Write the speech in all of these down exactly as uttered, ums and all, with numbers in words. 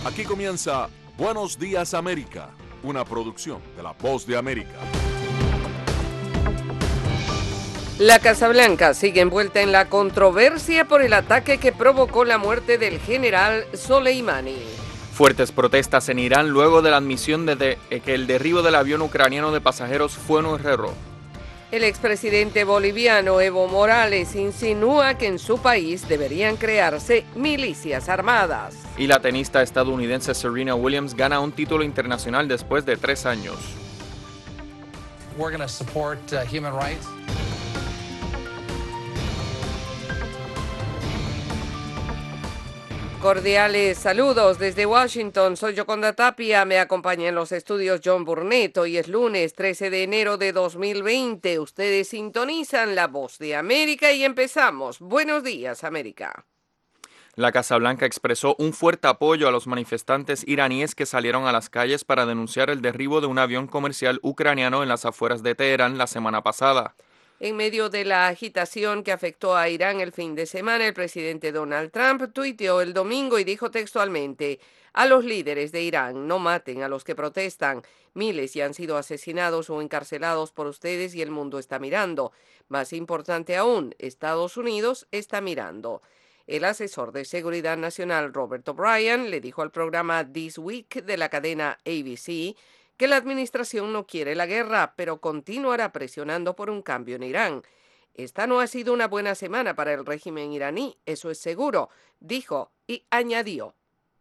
Aquí comienza Buenos Días América, una producción de La Voz de América. La Casa Blanca sigue envuelta en la controversia por el ataque que provocó la muerte del general Soleimani. Fuertes protestas en Irán luego de la admisión de, de que el derribo del avión ucraniano de pasajeros fue un error. El expresidente boliviano Evo Morales insinúa que en su país deberían crearse milicias armadas. Y la tenista estadounidense Serena Williams gana un título internacional después de tres años. We're going to support uh, human rights. Cordiales saludos desde Washington, soy Yoconda Tapia, me acompaña en los estudios John Burnett. Hoy es lunes trece de enero de dos mil veinte, ustedes sintonizan La Voz de América y empezamos. Buenos días, América. La Casa Blanca expresó un fuerte apoyo a los manifestantes iraníes que salieron a las calles para denunciar el derribo de un avión comercial ucraniano en las afueras de Teherán la semana pasada. En medio de la agitación que afectó a Irán el fin de semana, el presidente Donald Trump tuiteó el domingo y dijo textualmente: a los líderes de Irán, no maten a los que protestan. Miles ya han sido asesinados o encarcelados por ustedes y el mundo está mirando. Más importante aún, Estados Unidos está mirando. El asesor de Seguridad Nacional Robert O'Brien le dijo al programa This Week de la cadena A B C que la administración no quiere la guerra, pero continuará presionando por un cambio en Irán. Esta no ha sido una buena semana para el régimen iraní, eso es seguro, dijo y añadió.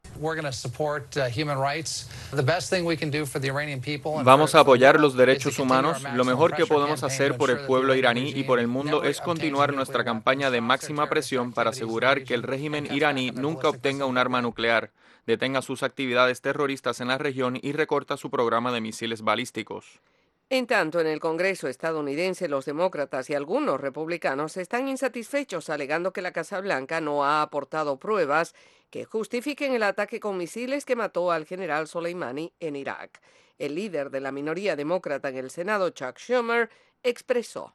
Vamos a apoyar los derechos humanos. Lo mejor que podemos hacer por el pueblo iraní y por el mundo es continuar nuestra campaña de máxima presión para asegurar que el régimen iraní nunca obtenga un arma nuclear, detenga sus actividades terroristas en la región y recorta su programa de misiles balísticos. En tanto, en el Congreso estadounidense, los demócratas y algunos republicanos están insatisfechos, alegando que la Casa Blanca no ha aportado pruebas que justifiquen el ataque con misiles que mató al general Soleimani en Irak. El líder de la minoría demócrata en el Senado, Chuck Schumer, expresó: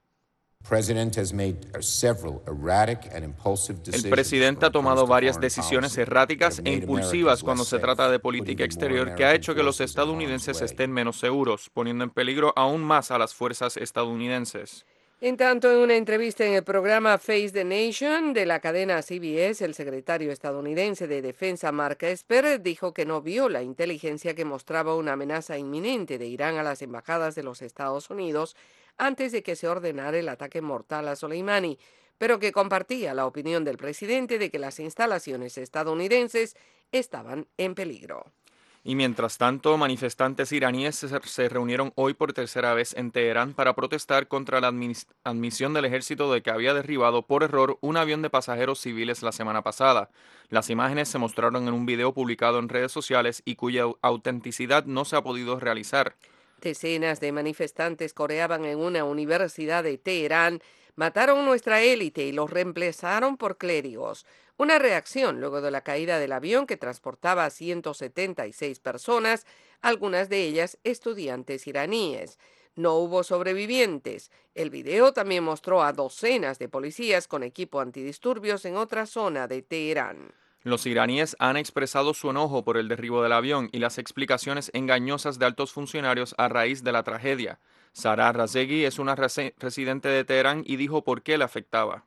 el presidente ha tomado varias decisiones erráticas e impulsivas cuando se trata de política exterior que ha hecho que los estadounidenses estén menos seguros, poniendo en peligro aún más a las fuerzas estadounidenses. En tanto, en una entrevista en el programa Face the Nation de la cadena C B S, el secretario estadounidense de Defensa Mark Esper dijo que no vio la inteligencia que mostraba una amenaza inminente de Irán a las embajadas de los Estados Unidos antes de que se ordenara el ataque mortal a Soleimani, pero que compartía la opinión del presidente de que las instalaciones estadounidenses estaban en peligro. Y mientras tanto, manifestantes iraníes se, se reunieron hoy por tercera vez en Teherán para protestar contra la admis- admisión del ejército de que había derribado por error un avión de pasajeros civiles la semana pasada. Las imágenes se mostraron en un video publicado en redes sociales y cuya autenticidad no se ha podido realizar. Decenas de manifestantes coreaban en una universidad de Teherán: mataron nuestra élite y los reemplazaron por clérigos. Una reacción luego de la caída del avión que transportaba a ciento setenta y seis personas, algunas de ellas estudiantes iraníes. No hubo sobrevivientes. El video también mostró a docenas de policías con equipo antidisturbios en otra zona de Teherán. Los iraníes han expresado su enojo por el derribo del avión y las explicaciones engañosas de altos funcionarios a raíz de la tragedia. Sarah Razegui es una resi- residente de Teherán y dijo por qué le afectaba.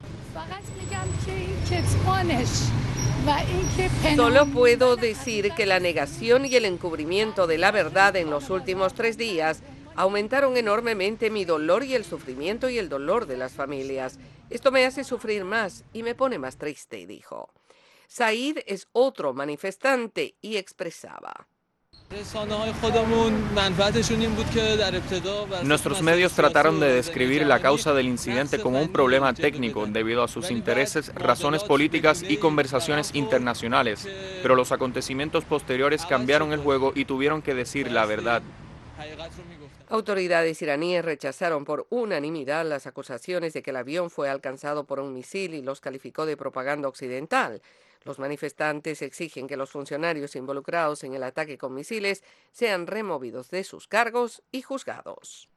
Solo puedo decir que la negación y el encubrimiento de la verdad en los últimos tres días aumentaron enormemente mi dolor y el sufrimiento y el dolor de las familias. Esto me hace sufrir más y me pone más triste, dijo. Said es otro manifestante y expresaba: nuestros medios trataron de describir la causa del incidente como un problema técnico debido a sus intereses, razones políticas y conversaciones internacionales, pero los acontecimientos posteriores cambiaron el juego y tuvieron que decir la verdad. Autoridades iraníes rechazaron por unanimidad las acusaciones de que el avión fue alcanzado por un misil y los calificó de propaganda occidental. Los manifestantes exigen que los funcionarios involucrados en el ataque con misiles sean removidos de sus cargos y juzgados.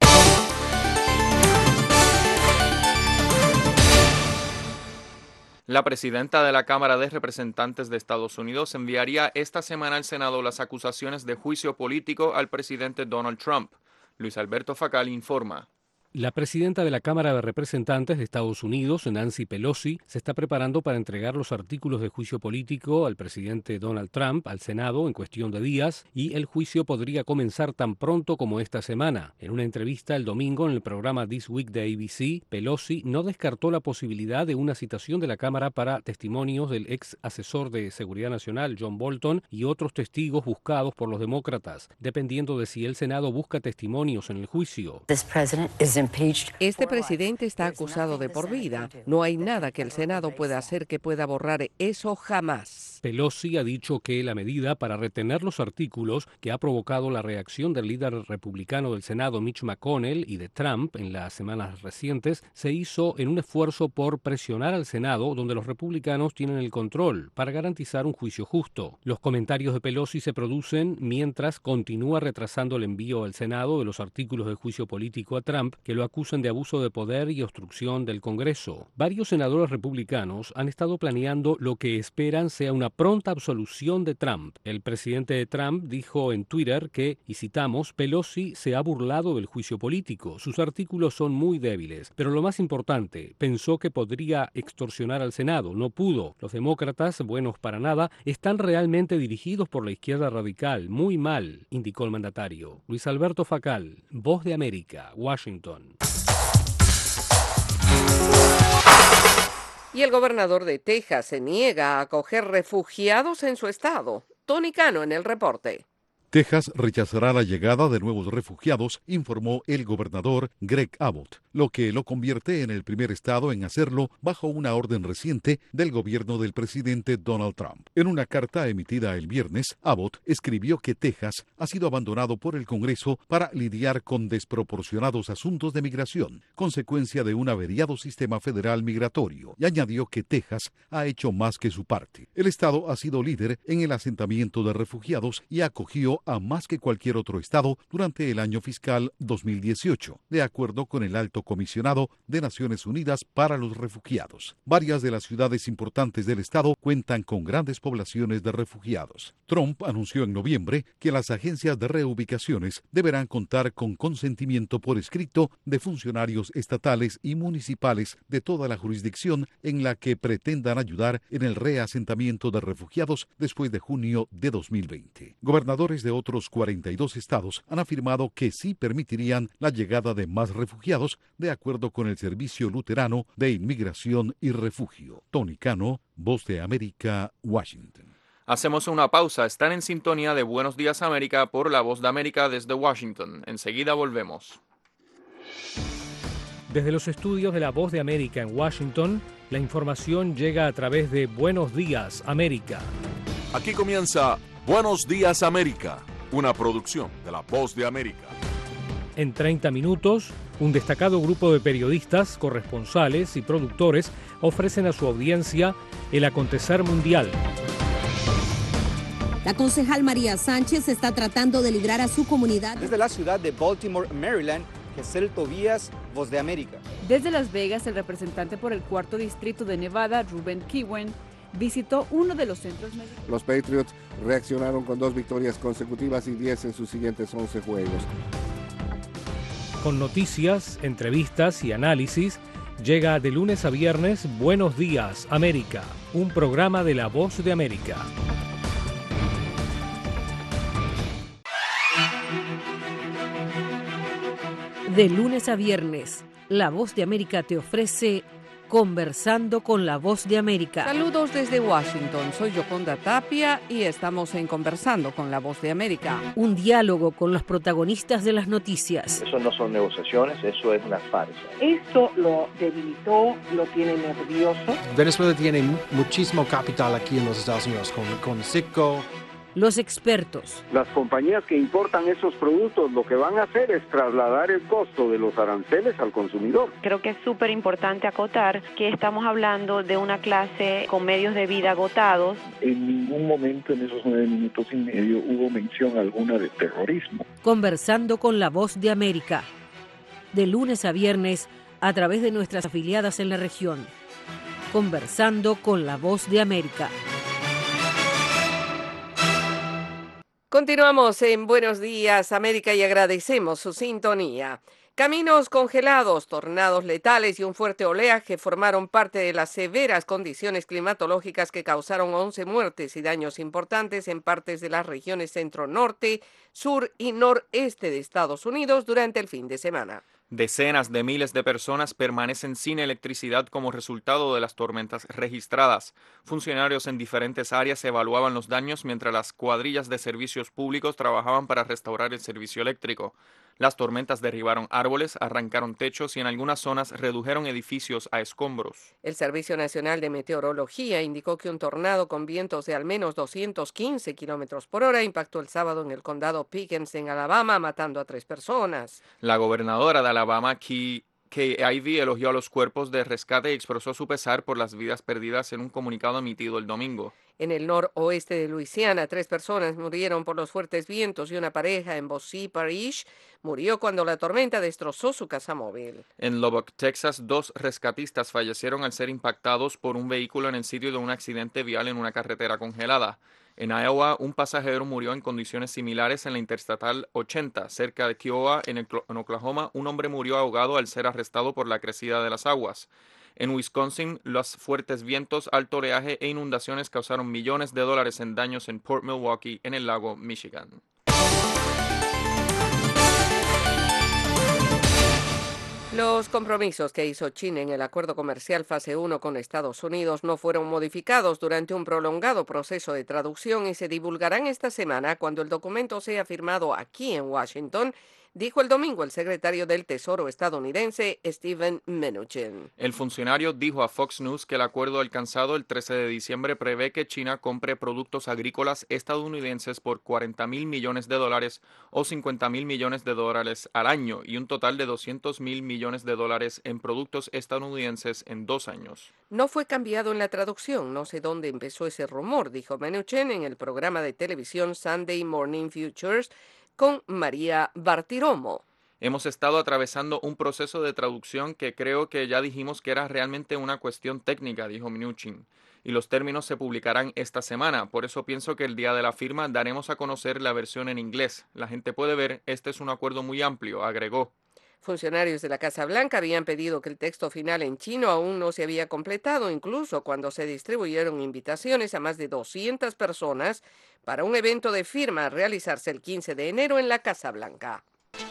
La presidenta de la Cámara de Representantes de Estados Unidos enviaría esta semana al Senado las acusaciones de juicio político al presidente Donald Trump. Luis Alberto Facal informa. La presidenta de la Cámara de Representantes de Estados Unidos, Nancy Pelosi, se está preparando para entregar los artículos de juicio político al presidente Donald Trump al Senado en cuestión de días, y el juicio podría comenzar tan pronto como esta semana. En una entrevista el domingo en el programa This Week de A B C, Pelosi no descartó la posibilidad de una citación de la Cámara para testimonios del ex asesor de Seguridad Nacional, John Bolton, y otros testigos buscados por los demócratas, dependiendo de si el Senado busca testimonios en el juicio. Este presidente está acusado de por vida. No hay nada que el Senado pueda hacer que pueda borrar eso jamás. Pelosi ha dicho que la medida para retener los artículos, que ha provocado la reacción del líder republicano del Senado, Mitch McConnell, y de Trump en las semanas recientes, se hizo en un esfuerzo por presionar al Senado, donde los republicanos tienen el control, para garantizar un juicio justo. Los comentarios de Pelosi se producen mientras continúa retrasando el envío al Senado de los artículos de juicio político a Trump, que lo acusan de abuso de poder y obstrucción del Congreso. Varios senadores republicanos han estado planeando lo que esperan sea una pronta absolución de Trump. El presidente de Trump dijo en Twitter que, y citamos, Pelosi se ha burlado del juicio político. Sus artículos son muy débiles, pero lo más importante, pensó que podría extorsionar al Senado. No pudo. Los demócratas, buenos para nada, están realmente dirigidos por la izquierda radical. Muy mal, indicó el mandatario. Luis Alberto Facal, Voz de América, Washington. Y el gobernador de Texas se niega a acoger refugiados en su estado. Tony Cano en el reporte. Texas rechazará la llegada de nuevos refugiados, informó el gobernador Greg Abbott, lo que lo convierte en el primer estado en hacerlo bajo una orden reciente del gobierno del presidente Donald Trump. En una carta emitida el viernes, Abbott escribió que Texas ha sido abandonado por el Congreso para lidiar con desproporcionados asuntos de migración, consecuencia de un averiado sistema federal migratorio, y añadió que Texas ha hecho más que su parte. El estado ha sido líder en el asentamiento de refugiados y acogió a más que cualquier otro estado durante el año fiscal dos mil dieciocho, de acuerdo con el alto comisionado de Naciones Unidas para los Refugiados. Varias de las ciudades importantes del estado cuentan con grandes poblaciones de refugiados. Trump anunció en noviembre que las agencias de reubicaciones deberán contar con consentimiento por escrito de funcionarios estatales y municipales de toda la jurisdicción en la que pretendan ayudar en el reasentamiento de refugiados después de junio de dos mil veinte. Gobernadores de otros cuarenta y dos estados han afirmado que sí permitirían la llegada de más refugiados, de acuerdo con el Servicio Luterano de Inmigración y Refugio. Tony Cano, Voz de América, Washington. Hacemos una pausa. Están en sintonía de Buenos Días América por La Voz de América desde Washington. Enseguida volvemos. Desde los estudios de La Voz de América en Washington, la información llega a través de Buenos Días América. Aquí comienza Buenos Días América, una producción de La Voz de América. En treinta minutos, un destacado grupo de periodistas, corresponsales y productores ofrecen a su audiencia el acontecer mundial. La concejal María Sánchez está tratando de librar a su comunidad. Desde la ciudad de Baltimore, Maryland, Gesell Tobías, Voz de América. Desde Las Vegas, el representante por el cuarto distrito de Nevada, Ruben Kiwen, visitó uno de los centros médicos. Los Patriots reaccionaron con dos victorias consecutivas y diez en sus siguientes once juegos. Con noticias, entrevistas y análisis, llega de lunes a viernes Buenos Días América, un programa de La Voz de América. De lunes a viernes, La Voz de América te ofrece Conversando con La Voz de América. Saludos desde Washington, soy Yoconda Tapia y estamos en Conversando con La Voz de América. Un diálogo con los protagonistas de las noticias. Eso no son negociaciones, eso es una farsa. Esto lo debilitó, lo tiene nervioso. Venezuela tiene muchísimo capital aquí en los Estados Unidos, con, con Citgo. Los expertos. Las compañías que importan esos productos lo que van a hacer es trasladar el costo de los aranceles al consumidor. Creo que es súper importante acotar que estamos hablando de una clase con medios de vida agotados. En ningún momento en esos nueve minutos y medio hubo mención alguna de terrorismo. Conversando con La Voz de América. De lunes a viernes a través de nuestras afiliadas en la región. conversando con la Voz de América. Continuamos en Buenos Días, América, y agradecemos su sintonía. Caminos congelados, tornados letales y un fuerte oleaje formaron parte de las severas condiciones climatológicas que causaron once muertes y daños importantes en partes de las regiones centro-norte, sur y noreste de Estados Unidos durante el fin de semana. Decenas de miles de personas permanecen sin electricidad como resultado de las tormentas registradas. Funcionarios en diferentes áreas evaluaban los daños mientras las cuadrillas de servicios públicos trabajaban para restaurar el servicio eléctrico. Las tormentas derribaron árboles, arrancaron techos y en algunas zonas redujeron edificios a escombros. El Servicio Nacional de Meteorología indicó que un tornado con vientos de al menos doscientos quince kilómetros por hora impactó el sábado en el condado Pickens, en Alabama, matando a tres personas. La gobernadora de Alabama, Kay Ivey, elogió a los cuerpos de rescate y expresó su pesar por las vidas perdidas en un comunicado emitido el domingo. En el noroeste de Luisiana, tres personas murieron por los fuertes vientos y una pareja en Bossier Parish murió cuando la tormenta destrozó su casa móvil. En Lubbock, Texas, dos rescatistas fallecieron al ser impactados por un vehículo en el sitio de un accidente vial en una carretera congelada. En Iowa, un pasajero murió en condiciones similares en la Interestatal ochenta. Cerca de Kiowa, en, el, en Oklahoma, un hombre murió ahogado al ser arrestado por la crecida de las aguas. En Wisconsin, los fuertes vientos, alto oleaje e inundaciones causaron millones de dólares en daños en Port Milwaukee, en el lago Michigan. Los compromisos que hizo China en el acuerdo comercial fase uno con Estados Unidos no fueron modificados durante un prolongado proceso de traducción y se divulgarán esta semana cuando el documento sea firmado aquí en Washington, dijo el domingo el secretario del Tesoro estadounidense Steven Mnuchin. El funcionario dijo a Fox News que el acuerdo alcanzado el trece de diciembre prevé que China compre productos agrícolas estadounidenses por cuarenta mil millones de dólares o cincuenta mil millones de dólares al año y un total de doscientos mil millones de dólares en productos estadounidenses en dos años. No fue cambiado en la traducción, no sé dónde empezó ese rumor, dijo Mnuchin en el programa de televisión Sunday Morning Futures con María Bartiromo. Hemos estado atravesando un proceso de traducción que creo que ya dijimos que era realmente una cuestión técnica, dijo Mnuchin, y los términos se publicarán esta semana. Por eso pienso que el día de la firma daremos a conocer la versión en inglés. La gente puede ver, este es un acuerdo muy amplio, agregó. Funcionarios de la Casa Blanca habían pedido que el texto final en chino aún no se había completado, incluso cuando se distribuyeron invitaciones a más de doscientas personas para un evento de firma a realizarse el quince de enero en la Casa Blanca.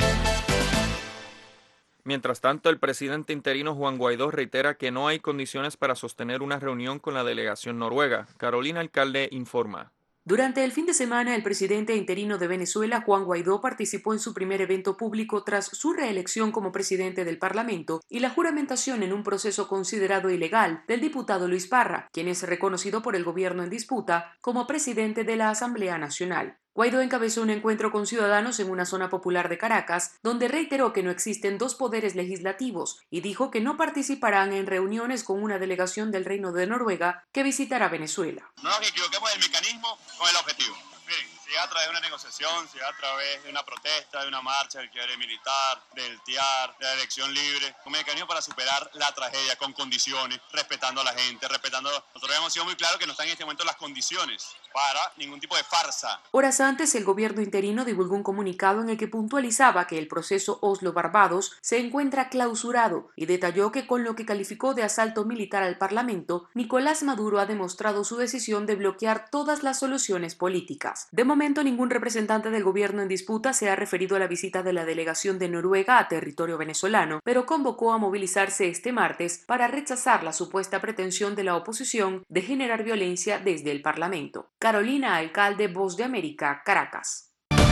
Mientras tanto, el presidente interino Juan Guaidó reitera que no hay condiciones para sostener una reunión con la delegación noruega. Carolina Alcalde informa. Durante el fin de semana, el presidente interino de Venezuela, Juan Guaidó, participó en su primer evento público tras su reelección como presidente del Parlamento y la juramentación en un proceso considerado ilegal del diputado Luis Parra, quien es reconocido por el gobierno en disputa como presidente de la Asamblea Nacional. Guaidó encabezó un encuentro con ciudadanos en una zona popular de Caracas, donde reiteró que no existen dos poderes legislativos y dijo que no participarán en reuniones con una delegación del Reino de Noruega que visitará Venezuela. No nos equivoquemos del mecanismo con el objetivo. Miren, si es a través de una negociación, si es a través de una protesta, de una marcha, del quiebre militar, del T I A R, de la elección libre, un mecanismo para superar la tragedia con condiciones, respetando a la gente, respetando... Nosotros hemos sido muy claros que no están en este momento las condiciones para ningún tipo de farsa. Horas antes, el gobierno interino divulgó un comunicado en el que puntualizaba que el proceso Oslo-Barbados se encuentra clausurado y detalló que con lo que calificó de asalto militar al Parlamento, Nicolás Maduro ha demostrado su decisión de bloquear todas las soluciones políticas. De momento, ningún representante del gobierno en disputa se ha referido a la visita de la delegación de Noruega a territorio venezolano, pero convocó a movilizarse este martes para rechazar la supuesta pretensión de la oposición de generar violencia desde el Parlamento. Carolina Alcalde, Voz de América, Caracas.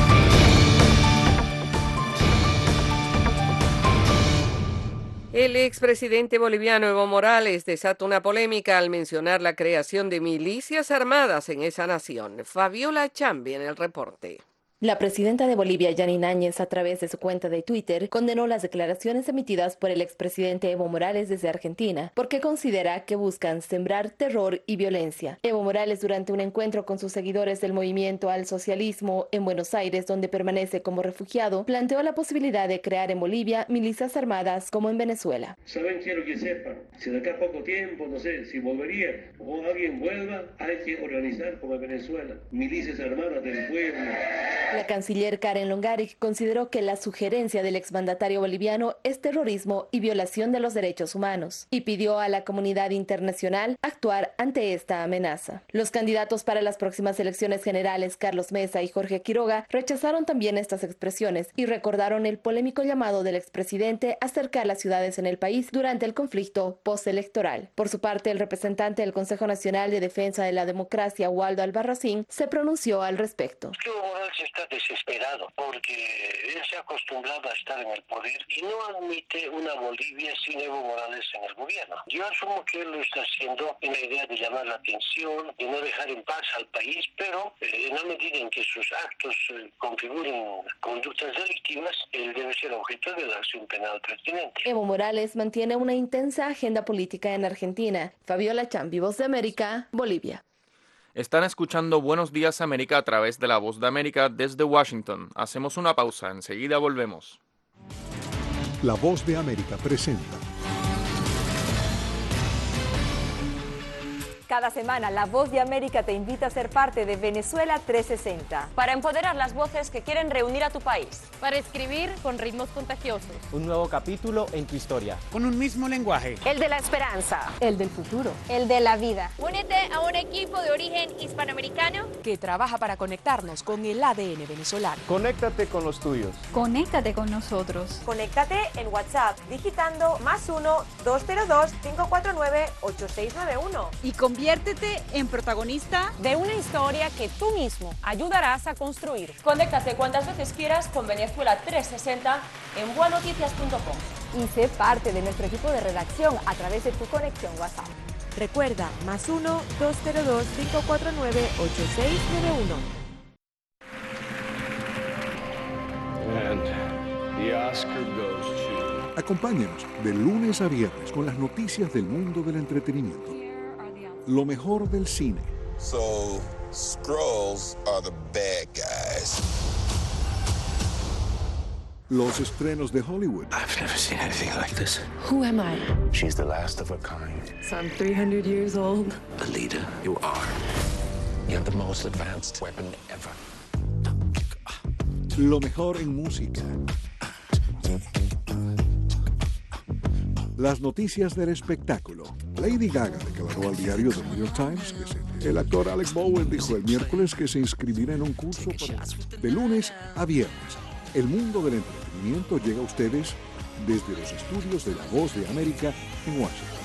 El expresidente boliviano Evo Morales desata una polémica al mencionar la creación de milicias armadas en esa nación. Fabiola Chambi en el reporte. La presidenta de Bolivia, Yanine Áñez, a través de su cuenta de Twitter, condenó las declaraciones emitidas por el expresidente Evo Morales desde Argentina, porque considera que buscan sembrar terror y violencia. Evo Morales, durante un encuentro con sus seguidores del movimiento al socialismo en Buenos Aires, donde permanece como refugiado, planteó la posibilidad de crear en Bolivia milicias armadas como en Venezuela. Saben, quiero que sepan, si de acá a poco tiempo, no sé, si volvería o alguien vuelva, hay que organizar como en Venezuela, milicias armadas del pueblo. La canciller Karen Longaric consideró que la sugerencia del exmandatario boliviano es terrorismo y violación de los derechos humanos y pidió a la comunidad internacional actuar ante esta amenaza. Los candidatos para las próximas elecciones generales, Carlos Mesa y Jorge Quiroga, rechazaron también estas expresiones y recordaron el polémico llamado del expresidente a cercar las ciudades en el país durante el conflicto postelectoral. Por su parte, el representante del Consejo Nacional de Defensa de la Democracia, Waldo Albarracín, se pronunció al respecto. Está desesperado porque él se ha acostumbrado a estar en el poder y no admite una Bolivia sin Evo Morales en el gobierno. Yo asumo que él lo está haciendo en la idea de llamar la atención, de no dejar en paz al país, pero eh, en la medida en que sus actos eh, configuren conductas delictivas, él debe ser objeto de la acción penal pertinente. Evo Morales mantiene una intensa agenda política en Argentina. Fabiola Chambi, Voz de América, Bolivia. Están escuchando Buenos Días América a través de La Voz de América desde Washington. Hacemos una pausa, enseguida volvemos. La Voz de América presenta. Cada semana, La Voz de América te invita a ser parte de Venezuela trescientos sesenta. Para empoderar las voces que quieren reunir a tu país. Para escribir con ritmos contagiosos. Un nuevo capítulo en tu historia. Con un mismo lenguaje. El de la esperanza. El del futuro. El de la vida. Únete a un equipo de origen hispanoamericano que trabaja para conectarnos con el A D N venezolano. Conéctate con los tuyos. Conéctate con nosotros. Conéctate en WhatsApp digitando más uno, dos cero dos, cinco cuatro nueve, ocho seis nueve uno. Y conviértete en protagonista de una historia que tú mismo ayudarás a construir. Conéctate cuantas veces quieras con Venezuela trescientos sesenta en buenoticias punto com. Y sé parte de nuestro equipo de redacción a través de tu conexión WhatsApp. Recuerda, más uno, dos cero dos, cinco cuatro nueve, ocho seis nueve uno. And the Oscar goes to... Acompáñenos de lunes a viernes con las noticias del mundo del entretenimiento. Lo mejor del cine. So, Skrulls are the bad guys. Los estrenos de Hollywood. I've never seen anything like this. Who am I? She's the last of her kind. So I'm three hundred years old. A leader, you are. You have the most advanced weapon ever. Lo mejor en música. Las noticias del espectáculo. Lady Gaga declaró al diario The New York Times que se... el actor Alec Bowen dijo el miércoles que se inscribirá en un curso para... de lunes a viernes. El mundo del entretenimiento llega a ustedes desde los estudios de La Voz de América en Washington.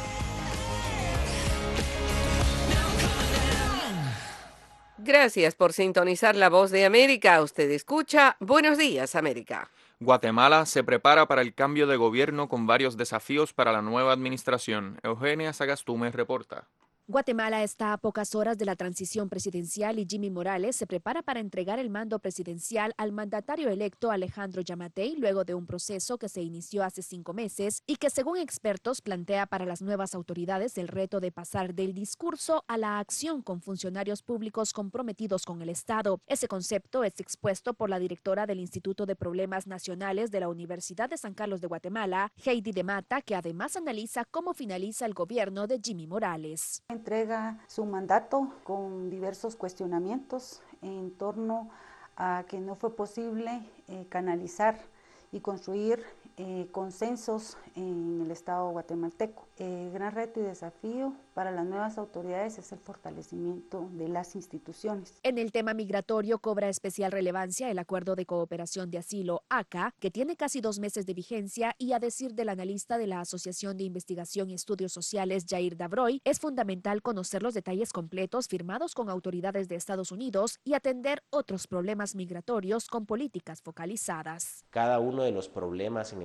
Gracias por sintonizar La Voz de América. Usted escucha Buenos Días, América. Guatemala se prepara para el cambio de gobierno con varios desafíos para la nueva administración. Eugenia Sagastume reporta. Guatemala está a pocas horas de la transición presidencial y Jimmy Morales se prepara para entregar el mando presidencial al mandatario electo Alejandro Yamatei luego de un proceso que se inició hace cinco meses y que, según expertos, plantea para las nuevas autoridades el reto de pasar del discurso a la acción con funcionarios públicos comprometidos con el Estado. Ese concepto es expuesto por la directora del Instituto de Problemas Nacionales de la Universidad de San Carlos de Guatemala, Heidi de Mata, que además analiza cómo finaliza el gobierno de Jimmy Morales. Entrega su mandato con diversos cuestionamientos en torno a que no fue posible eh, canalizar y construir eh, consensos en el Estado guatemalteco. El gran reto y desafío para las nuevas autoridades es el fortalecimiento de las instituciones. En el tema migratorio cobra especial relevancia el Acuerdo de Cooperación de Asilo, A C A, que tiene casi dos meses de vigencia y, a decir del analista de la Asociación de Investigación y Estudios Sociales, Jair Davroy, es fundamental conocer los detalles completos firmados con autoridades de Estados Unidos y atender otros problemas migratorios con políticas focalizadas. Cada uno de los problemas en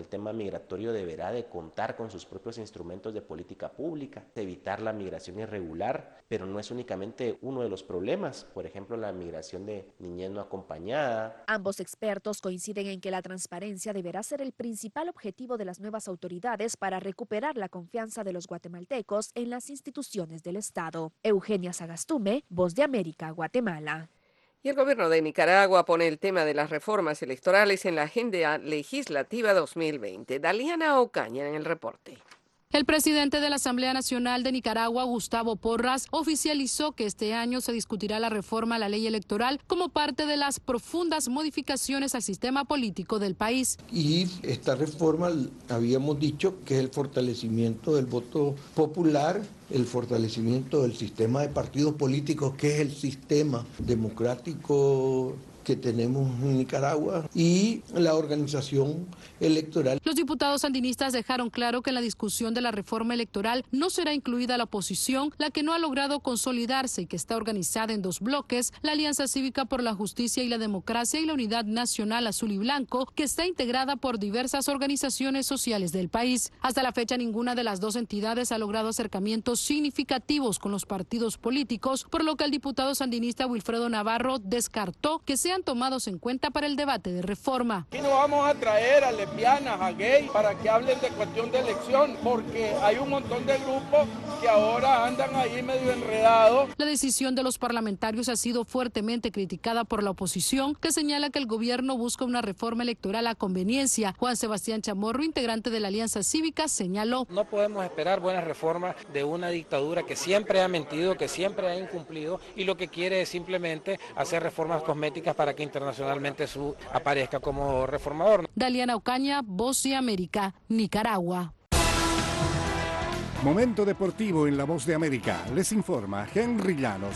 el tema migratorio deberá de contar con sus propios instrumentos de política pública, evitar la migración irregular, pero no es únicamente uno de los problemas, por ejemplo, la migración de niñez no acompañada. Ambos expertos coinciden en que la transparencia deberá ser el principal objetivo de las nuevas autoridades para recuperar la confianza de los guatemaltecos en las instituciones del Estado. Eugenia Sagastume, Voz de América, Guatemala. Y el gobierno de Nicaragua pone el tema de las reformas electorales en la agenda legislativa dos mil veinte. Daliana Ocaña en el reporte. El presidente de la Asamblea Nacional de Nicaragua, Gustavo Porras, oficializó que este año se discutirá la reforma a la ley electoral como parte de las profundas modificaciones al sistema político del país. Y esta reforma, habíamos dicho que es el fortalecimiento del voto popular, el fortalecimiento del sistema de partidos políticos, que es el sistema democrático que tenemos en Nicaragua, y la organización electoral. Los diputados sandinistas dejaron claro que en la discusión de la reforma electoral no será incluida la oposición, la que no ha logrado consolidarse y que está organizada en dos bloques, la Alianza Cívica por la Justicia y la Democracia y la Unidad Nacional Azul y Blanco, que está integrada por diversas organizaciones sociales del país. Hasta la fecha, ninguna de las dos entidades ha logrado acercamientos significativos con los partidos políticos, por lo que el diputado sandinista Wilfredo Navarro descartó que sean tomados en cuenta para el debate de reforma. Aquí no vamos a traer a lesbianas, a gays, para que hablen de cuestión de elección, porque hay un montón de grupos que ahora andan ahí medio enredados. La decisión de los parlamentarios ha sido fuertemente criticada por la oposición, que señala que el gobierno busca una reforma electoral a conveniencia. Juan Sebastián Chamorro, integrante de la Alianza Cívica, señaló: no podemos esperar buenas reformas de una dictadura que siempre ha mentido, que siempre ha incumplido y lo que quiere es simplemente hacer reformas cosméticas para que internacionalmente su aparezca como reformador. Daliana Ocaña, Voz de América, Nicaragua. Momento deportivo en La Voz de América. Les informa Henry Llanos.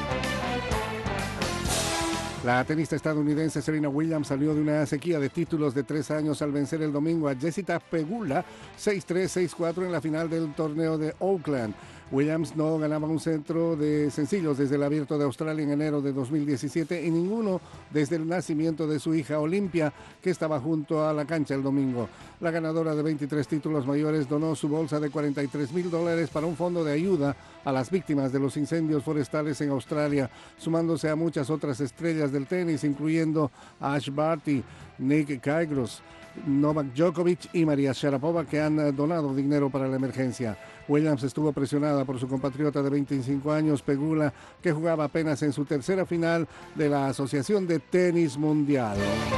La tenista estadounidense Serena Williams salió de una sequía de títulos de tres años al vencer el domingo a Jessica Pegula seis tres, seis cuatro en la final del torneo de Oakland. Williams no ganaba un centro de sencillos desde el Abierto de Australia en enero de dos mil diecisiete y ninguno desde el nacimiento de su hija Olimpia, que estaba junto a la cancha el domingo. La ganadora de veintitrés títulos mayores donó su bolsa de cuarenta y tres mil dólares para un fondo de ayuda a las víctimas de los incendios forestales en Australia, sumándose a muchas otras estrellas del tenis, incluyendo a Ash Barty, Nick Kyrgios, Novak Djokovic y María Sharapova, que han donado dinero para la emergencia. Williams estuvo presionada por su compatriota de veinticinco años, Pegula, que jugaba apenas en su tercera final de la Asociación de Tenis Mundial.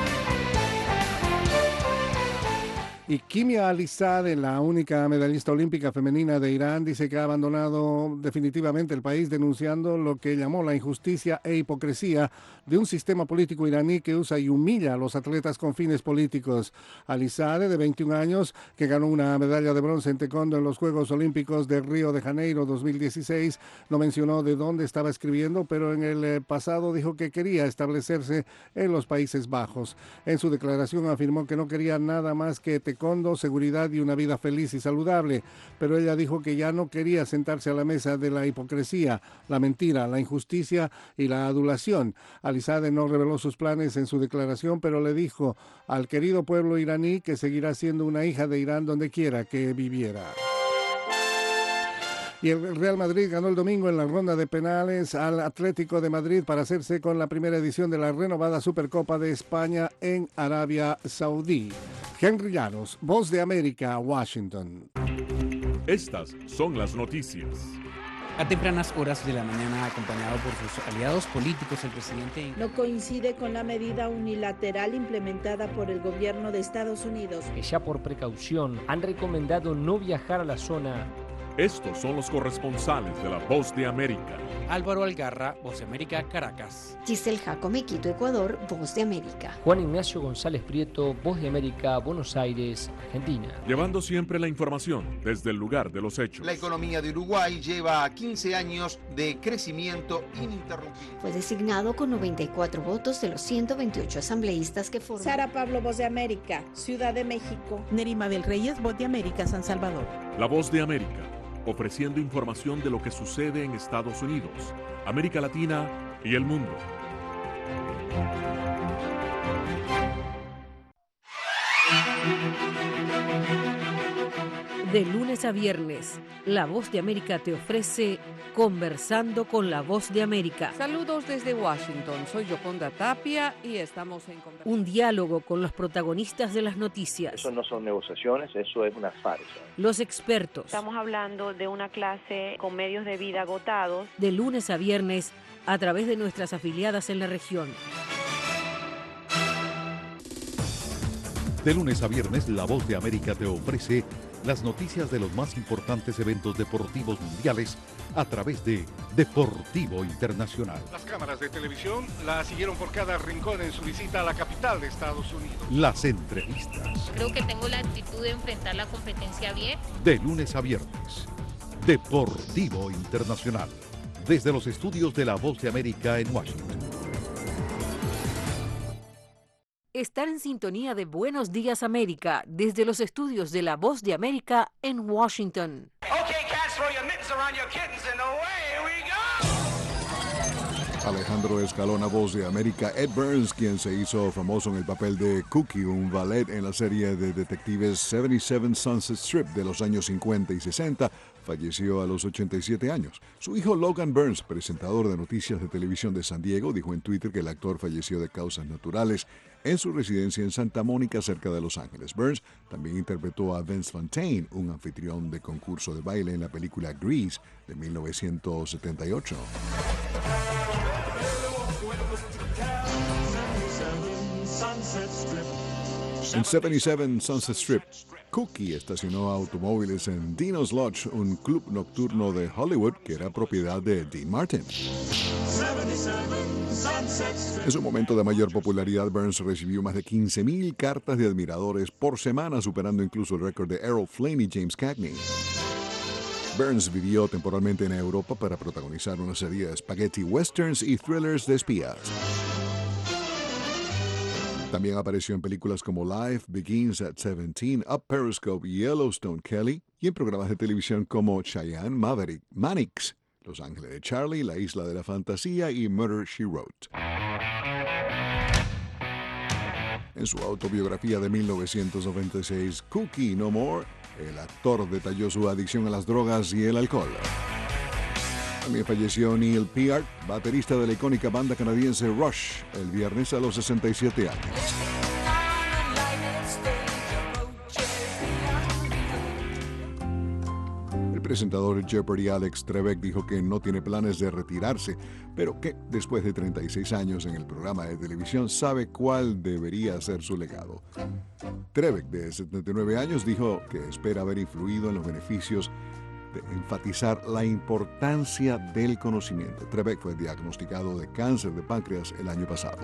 Y Kimia Alizadeh, la única medallista olímpica femenina de Irán, dice que ha abandonado definitivamente el país, denunciando lo que llamó la injusticia e hipocresía de un sistema político iraní que usa y humilla a los atletas con fines políticos. Alizadeh, de veintiún años, que ganó una medalla de bronce en taekwondo en los Juegos Olímpicos de Río de Janeiro dos mil dieciséis, no mencionó de dónde estaba escribiendo, pero en el pasado dijo que quería establecerse en los Países Bajos. En su declaración afirmó que no quería nada más que taekwondo, seguridad y una vida feliz y saludable, pero ella dijo que ya no quería sentarse a la mesa de la hipocresía, la mentira, la injusticia y la adulación. Alizadeh no reveló sus planes en su declaración, pero le dijo al querido pueblo iraní que seguirá siendo una hija de Irán donde quiera que viviera. Y el Real Madrid ganó el domingo en la ronda de penales al Atlético de Madrid para hacerse con la primera edición de la renovada Supercopa de España en Arabia Saudí. Henry Llanos, Voz de América, Washington. Estas son las noticias. A tempranas horas de la mañana, acompañado por sus aliados políticos, el presidente no coincide con la medida unilateral implementada por el gobierno de Estados Unidos, que ya por precaución han recomendado no viajar a la zona. Estos son los corresponsales de La Voz de América. Álvaro Algarra, Voz de América, Caracas. Giselle Jacome, Quito, Ecuador, Voz de América. Juan Ignacio González Prieto, Voz de América, Buenos Aires, Argentina. Llevando siempre la información desde el lugar de los hechos. La economía de Uruguay lleva quince años de crecimiento ininterrumpido. Fue designado con noventa y cuatro votos de los ciento veintiocho asambleístas que forman. Sara Pablo, Voz de América, Ciudad de México. Nerima del Reyes, Voz de América, San Salvador. La Voz de América, ofreciendo información de lo que sucede en Estados Unidos, América Latina y el mundo. De lunes a viernes, La Voz de América te ofrece Conversando con La Voz de América. Saludos desde Washington, soy Yoconda Tapia y estamos en conversación. Un diálogo con los protagonistas de las noticias. Eso no son negociaciones, eso es una farsa. Los expertos. Estamos hablando de una clase con medios de vida agotados. De lunes a viernes, a través de nuestras afiliadas en la región. De lunes a viernes, La Voz de América te ofrece las noticias de los más importantes eventos deportivos mundiales a través de Deportivo Internacional. Las cámaras de televisión la siguieron por cada rincón en su visita a la capital de Estados Unidos. Las entrevistas. Creo que tengo la actitud de enfrentar la competencia bien. De lunes a viernes, Deportivo Internacional. Desde los estudios de La Voz de América en Washington. Estar en sintonía de Buenos Días América desde los estudios de La Voz de América en Washington. Okay, cats, throw your mittens around your kittens and away we go. Alejandro Escalona, Voz de América. Ed Burns, quien se hizo famoso en el papel de Cookie, un valet en la serie de detectives setenta y siete Sunset Strip de los años cincuenta y sesenta, falleció a los ochenta y siete años. Su hijo Logan Burns, presentador de noticias de televisión de San Diego, dijo en Twitter que el actor falleció de causas naturales en su residencia en Santa Mónica, cerca de Los Ángeles. Burns también interpretó a Vince Fontaine, un anfitrión de concurso de baile en la película Grease de mil novecientos setenta y ocho. En setenta y siete Sunset Strip, Cookie estacionó automóviles en Dino's Lodge, un club nocturno de Hollywood que era propiedad de Dean Martin. En su momento de mayor popularidad, Burns recibió más de quince mil cartas de admiradores por semana, superando incluso el récord de Errol Flynn y James Cagney. Burns vivió temporalmente en Europa para protagonizar una serie de spaghetti westerns y thrillers de espías. También apareció en películas como Life Begins at diecisiete, Up Periscope, Yellowstone Kelly, y en programas de televisión como Cheyenne, Maverick, Mannix, Los Ángeles de Charlie, La Isla de la Fantasía y Murder, She Wrote. En su autobiografía de mil novecientos noventa y seis, Cookie No More, el actor detalló su adicción a las drogas y el alcohol. También falleció Neil Peart, baterista de la icónica banda canadiense Rush, el viernes a los sesenta y siete años. El presentador Jeopardy Alex Trebek dijo que no tiene planes de retirarse, pero que después de treinta y seis años en el programa de televisión sabe cuál debería ser su legado. Trebek, de setenta y nueve años, dijo que espera haber influido en los beneficios de enfatizar la importancia del conocimiento. Trebek fue diagnosticado de cáncer de páncreas el año pasado.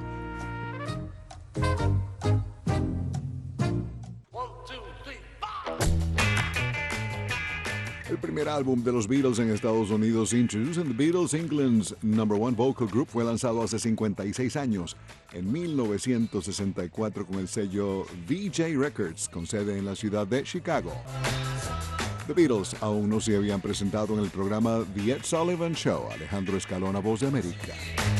El primer álbum de los Beatles en Estados Unidos, Introducing the Beatles, England's number one vocal group, fue lanzado hace cincuenta y seis años, en mil novecientos sesenta y cuatro, con el sello V J Records, con sede en la ciudad de Chicago. The Beatles aún no se habían presentado en el programa The Ed Sullivan Show. Alejandro Escalona, Voz de América.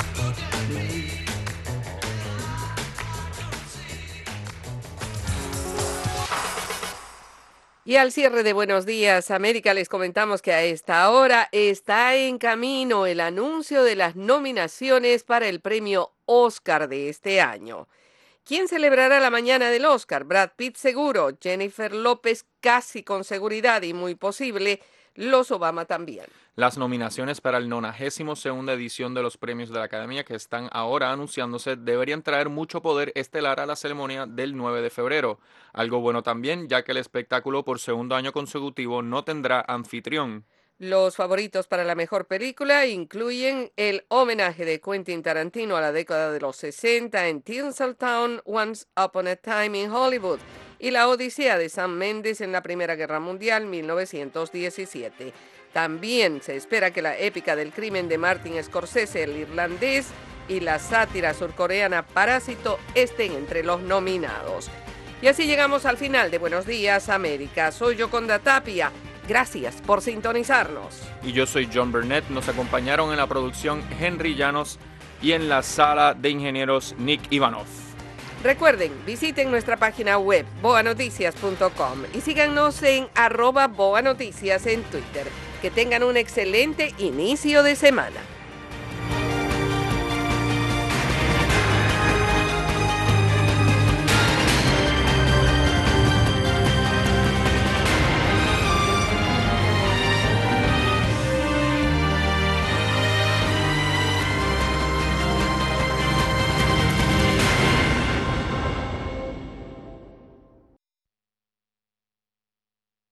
Y al cierre de Buenos Días América les comentamos que a esta hora está en camino el anuncio de las nominaciones para el premio Oscar de este año. ¿Quién celebrará la mañana del Oscar? Brad Pitt seguro, Jennifer López casi con seguridad y muy posible, los Obama también. Las nominaciones para el nonagésimo segunda edición de los premios de la Academia, que están ahora anunciándose, deberían traer mucho poder estelar a la ceremonia del nueve de febrero. Algo bueno también, ya que el espectáculo por segundo año consecutivo no tendrá anfitrión. Los favoritos para la mejor película incluyen el homenaje de Quentin Tarantino a la década de los sesenta en Tinseltown, Once Upon a Time in Hollywood, y la Odisea de Sam Mendes en la Primera Guerra Mundial, mil novecientos diecisiete. También se espera que la épica del crimen de Martin Scorsese, El Irlandés, y la sátira surcoreana Parásito estén entre los nominados. Y así llegamos al final de Buenos Días América. Soy Yoconda Tapia. Gracias por sintonizarnos. Y yo soy John Burnett. Nos acompañaron en la producción Henry Llanos y en la sala de ingenieros Nick Ivanov. Recuerden, visiten nuestra página web boa noticias punto com y síganos en arroba boanoticias en Twitter. Que tengan un excelente inicio de semana.